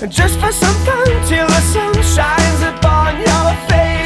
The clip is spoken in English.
just for some fun till the sun shines upon your face.